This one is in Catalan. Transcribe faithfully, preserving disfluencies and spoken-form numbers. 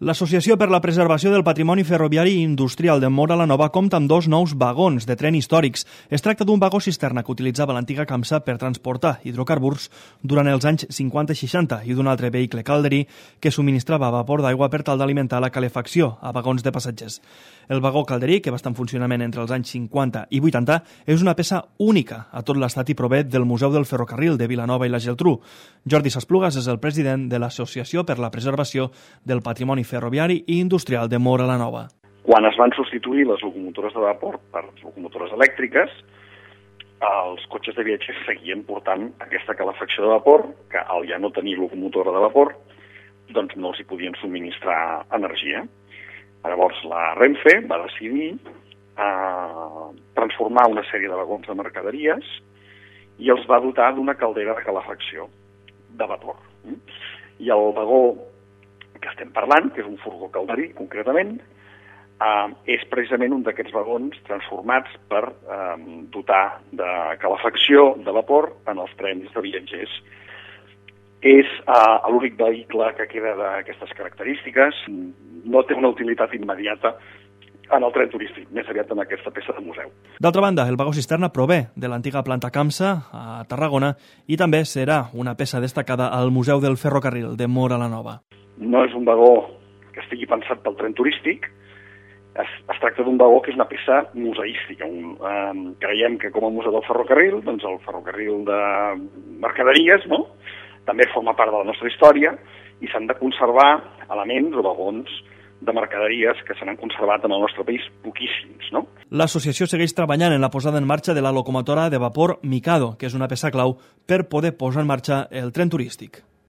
L'Associació per la Preservació del Patrimoni Ferroviari i Industrial de Móra la Nova compta amb dos nous vagons de tren històrics. Es tracta d'un vagó cisterna que utilitzava l'antiga Camsa per transportar hidrocarburs durant els anys cinquanta i seixanta i d'un altre vehicle calderí que subministrava vapor d'aigua per tal d'alimentar la calefacció a vagons de passatgers. El vagó calderí, que va estar en funcionament entre els anys cinquanta i vuitanta, és una peça única a tot l'estat i prové del Museu del Ferrocarril de Vilanova i la Geltrú. Jordi Sasplugas és el president de l'Associació per la Preservació del Patrimoni Ferroviari i Industrial de Móra la Nova. Quan es van substituir les locomotores de vapor per locomotores elèctriques, els cotxes de viatgers seguien portant aquesta calefacció de vapor, que al ja no tenir locomotora de vapor, doncs no els hi podien subministrar energia. Llavors la Renfe va decidir eh, transformar una sèrie de vagons de mercaderies i els va dotar d'una caldera de calefacció de vapor. I el vagó que estem parlant, que és un furgó calderí concretament, eh, és precisament un d'aquests vagons transformats per eh, dotar de calefacció de vapor en els trens de viatgers. És uh, l'únic vehicle que queda d'aquestes característiques, no té una utilitat immediata en el tren turístic, més aviat en aquesta peça de museu. D'altra banda, el vagó cisterna prové de l'antiga planta Camsa a Tarragona i també serà una peça destacada al Museu del Ferrocarril de Móra la Nova. No és un vagó que estigui pensat pel tren turístic, es, es tracta d'un vagó que és una peça museística. Un, um, creiem que com a museu del ferrocarril, doncs el ferrocarril de mercaderies, no?, també forma part de la nostra història i s'han de conservar elements o vagons de mercaderies que se n'han conservat en el nostre país poquíssims, no? L'associació segueix treballant en la posada en marxa de la locomotora de vapor Mikado, que és una peça clau per poder posar en marxa el tren turístic.